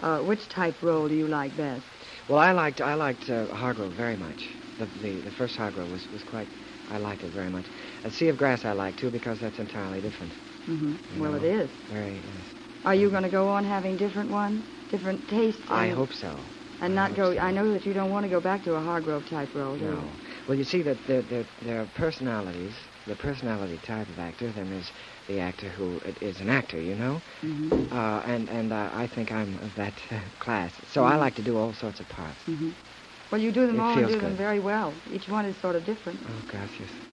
Which type role do you like best? Well, I liked Hargrove very much. The first Hargrove was quite. I liked it very much. Sea of Grass I like too because that's entirely different. Well, it is. Very yes. Are you going to go on having different ones, different tastes? I hope so. And not go. So. I know that you don't want to go back to a Hargrove type role. Do No. you? Well, you see that there are personalities. The personality type of actor. Then there's the actor who is an actor. You know. And I think I'm of that class. So I like to do all sorts of parts. Well, you do them all and do good. them very well. Each one is sort of different. Oh, gosh, yes.